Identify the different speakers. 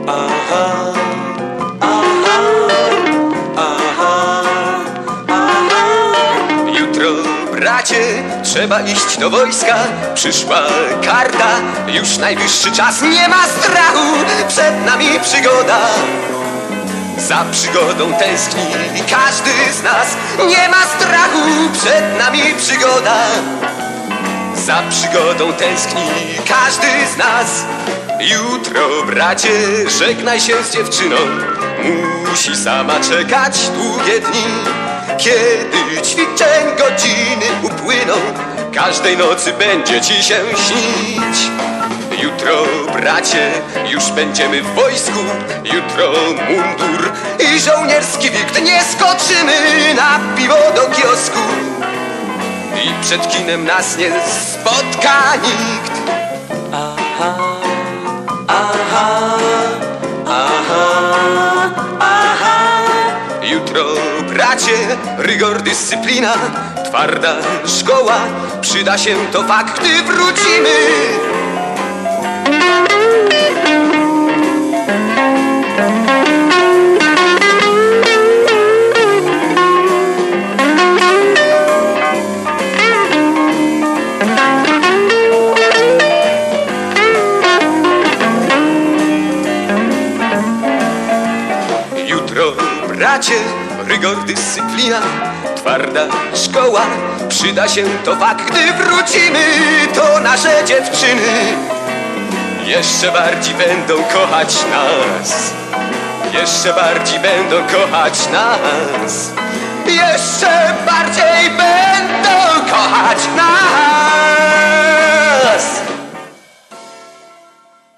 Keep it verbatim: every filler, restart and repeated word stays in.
Speaker 1: Aha, aha, aha, aha. Jutro, bracie, trzeba iść do wojska. Przyszła karta, już najwyższy czas. Nie ma strachu, przed nami przygoda. Za przygodą tęskni każdy z nas. Nie ma strachu, przed nami przygoda. Za przygodą tęskni każdy z nas. Jutro, bracie, żegnaj się z dziewczyną. Musi sama czekać długie dni. Kiedy ćwiczeń godziny upłyną, każdej nocy będzie ci się śnić. Jutro, bracie, już będziemy w wojsku. Jutro mundur i żołnierski wikt. Nie skoczymy na piwo do kiosku i przed kinem nas nie spotka nikt. Aha, aha, aha, aha. Jutro, bracie, rygor, dyscyplina, twarda szkoła. Przyda się to fakt, gdy wrócimy. Jutro, bracie, rygor, dyscyplina, twarda szkoła. Przyda się to fakt, gdy wrócimy. To nasze dziewczyny jeszcze bardziej będą kochać nas. Jeszcze bardziej będą kochać nas. Jeszcze bardziej będą kochać nas.